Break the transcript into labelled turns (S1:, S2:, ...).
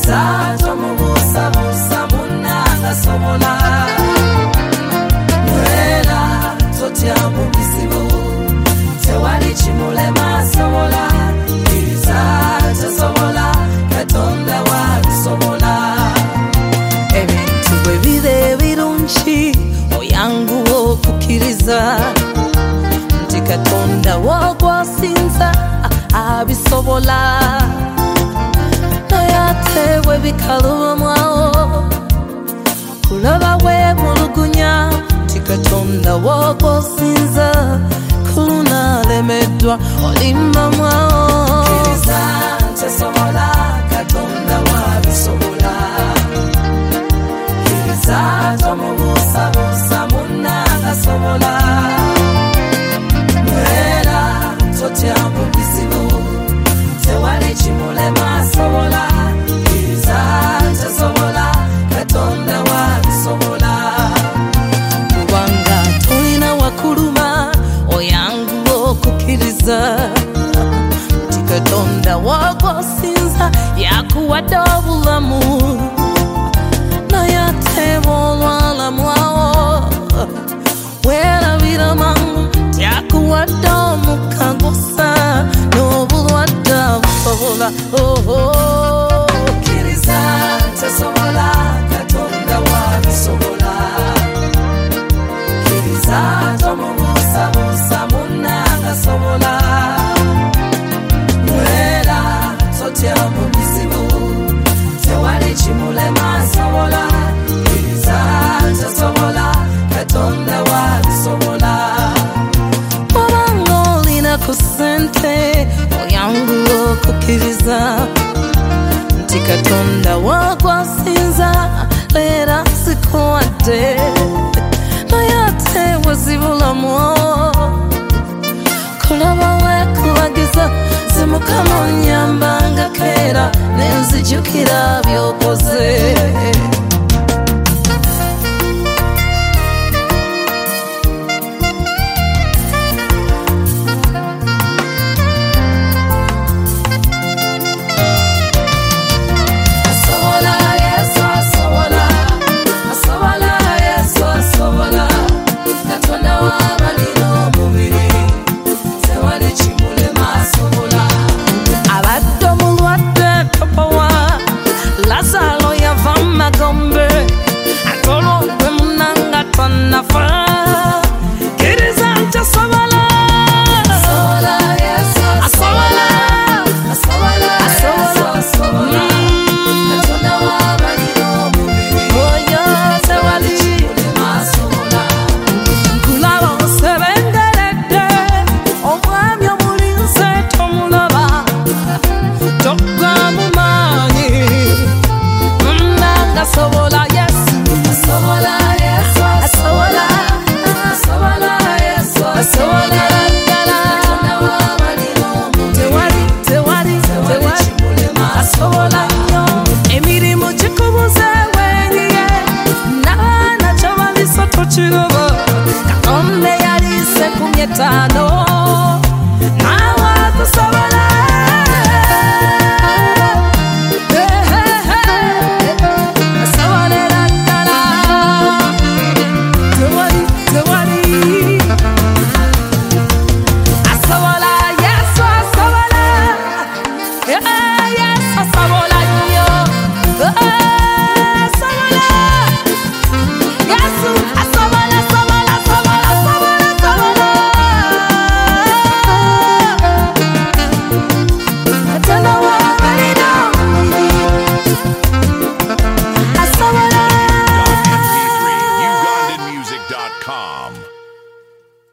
S1: Zato mubusa busa munanga sobola Nwela totya mubisibu Tewali chimulema sobola Zato sobola Katonda wabisobola Ebintu bwebire birungi Oyangu okukiriza Nti Katonda wogwasinza abisobola Noyatewe bikaluba mwao Kulaba webulugunya Nti Katonda wogwasinza Kuluna lemedwa olimba mwao Kiriza nte sobola Katonda wabisobola Kiriza tomubusa busa munanga sobola Mwela totya mubisibu Tewali chimulema sobola Kiriza nte sobola Katonda wabisobola Kubanga tolina wakuluma Oyangu okukiriza Nti Katonda wagwasinza yakuwadde obulamu Nayateba olwala mwao Werabira mangu Tyakuwadde omukagusa N'obulwadde busobola Kiriza tesobola Katonda wabisobola Kiriza tomubusa busa munanga sobola Nwela totya mubizibu Tewali chimulema sobola Kiriza tesobola Katonda wabisobola Wabanga olina ku ssente Oyangu okukiriza Nti Katonda wagwasinza Leera zikuwadde Naye wezibula mwo Kulaba wekulagiza Zimukama onnyambanga keera Nenzijukira byokoze